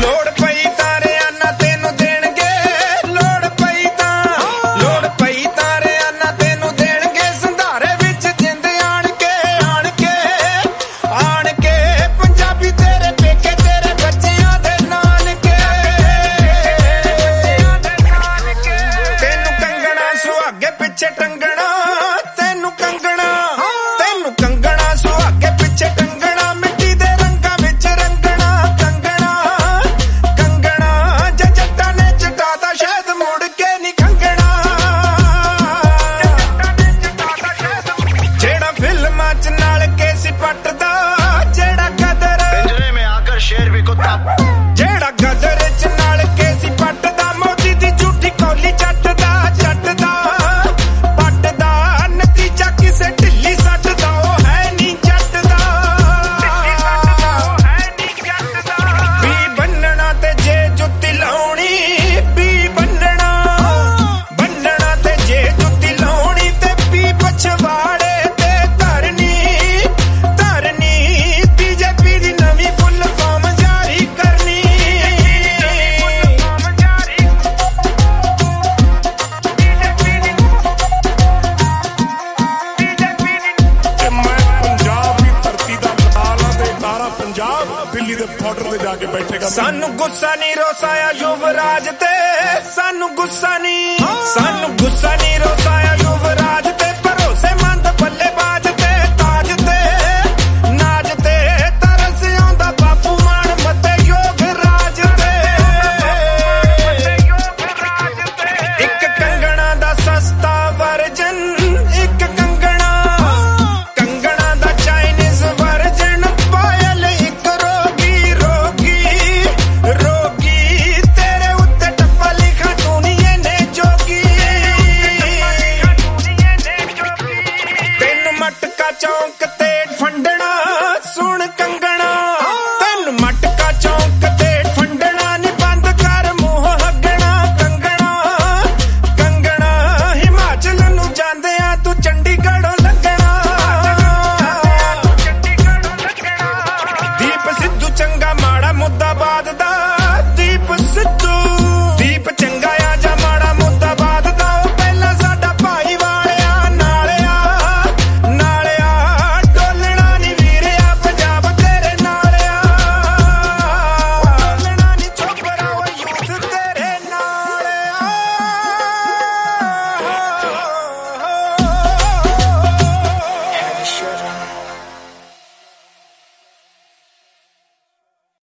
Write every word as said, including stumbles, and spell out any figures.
ਲੋੜ ਪਈ ਤਾਰਿਆਂ ਨਾ ਤੈਨੂੰ ਦੇਣਗੇ, ਲੋੜ ਪਈ ਤਾਂ ਲੋੜ ਪਈ ਤਾਰਿਆਂ ਨਾ ਤੈਨੂੰ ਦੇਣਗੇ, ਸੰਧਾਰੇ ਵਿੱਚ ਜਿੰਦ ਆਣ ਕੇ ਆਣ ਕੇ ਆਣ ਕੇ ਪੰਜਾਬੀ ਤੇਰੇ ਪੇਕੇ ਤੇਰੇ ਬੱਚਿਆਂ ਦੇ ਨਾਨਕੇ, ਤੈਨੂੰ ਕੰਗਣਾ ਸੁਹਾਗੇ ਪਿੱਛੇ ਟੰਗਣਾ, ਤੈਨੂੰ ਕੰਗਣਾ ਤੈਨੂੰ ਕੰਗਣਾ ਸੁਹਾਗੇ ਪਿੱਛੇ ਟੰਗਣਾ, ਮਿੱਟੀ ਦੇ ਰੰਗਾਂ ਵਿੱਚ ਰੰਗਣਾ ਕੰਗਣਾ ਕੰਗਣਾ, ਜੇ ਜੱਟਾਂ ਨੇ ਚਟਾਤਾ ਸ਼ਾਇਦ ਮੁੜ ਕੇ ਨਹੀਂ ਖੰਗਣਾ, ਜਿਹੜਾ ਫਿਲਮਾਂ ਚ ਨਾਲ ਕੇ ਸੀ ਪੱਟਦਾ, ਜਿਹੜਾ ਗਦਰ पिंजरे में आकर शेर भी कुत्ता, ਜਿਹੜਾ ਗਦਰ ਚ ਨਾਲ ਕੇ ਸੀ ਪੱਟਦਾ, ਮੋਦੀ ਦੀ ਝੂਠੀ ਕੌਲੀ ਚੱਟਦਾ ਚੱਟਦਾ ਪੱਟਦਾ, ਨਤੀਜਾ ਕਿਸੇ ਢਿੱਲੀ ਸੱਟ ਦਾ ਉਹ ਹੈ ਨਹੀਂ ਜੱਟਦਾ, ਵੀ ਬੰਨਣਾ ਤੇ ਜੇ ਜੁੱਤੀ ਲਾਉਣੀ, ਵੀ ਬੰਨਣਾ ਬੰਨਣਾ ਤੇ ਜੇ ਜੁੱਤੀ ਲਾਉਣੀ, ਤੇ ਵੀ ਪਛਵਾੜੇ ਤੇ ਧਰਨੀ ਧਰਨੀ, ਬੀਜੇਪੀ ਦੀ ਨਵੀਂ ਫੁੱਲ ਫਾਰਮ ਜਾਰੀ ਕਰਨੀ, ਤੇ ਮੈਂ ਪੰਜਾਬ ਦੀ ਧਰਤੀ ਦਾ ਲਾਲ ਤੇ ਤਾਰਾ ਪੰਜਾਬ ਦਿੱਲੀ ਦੇ ਬਾਰਡਰ ਤੇ ਜਾ ਕੇ ਬੈਠੇਗਾ। ਸਾਨੂੰ ਗੁੱਸਾ ਨਹੀਂ ਰੋਸਾਇਆ ਯੁਵਰਾਜ ਤੇ, ਸਾਨੂੰ ਗੁੱਸਾ ਨਹੀਂ ਸਾਨੂੰ ਗੁੱਸਾ ਨਹੀਂ ਰੋਸਾਇਆ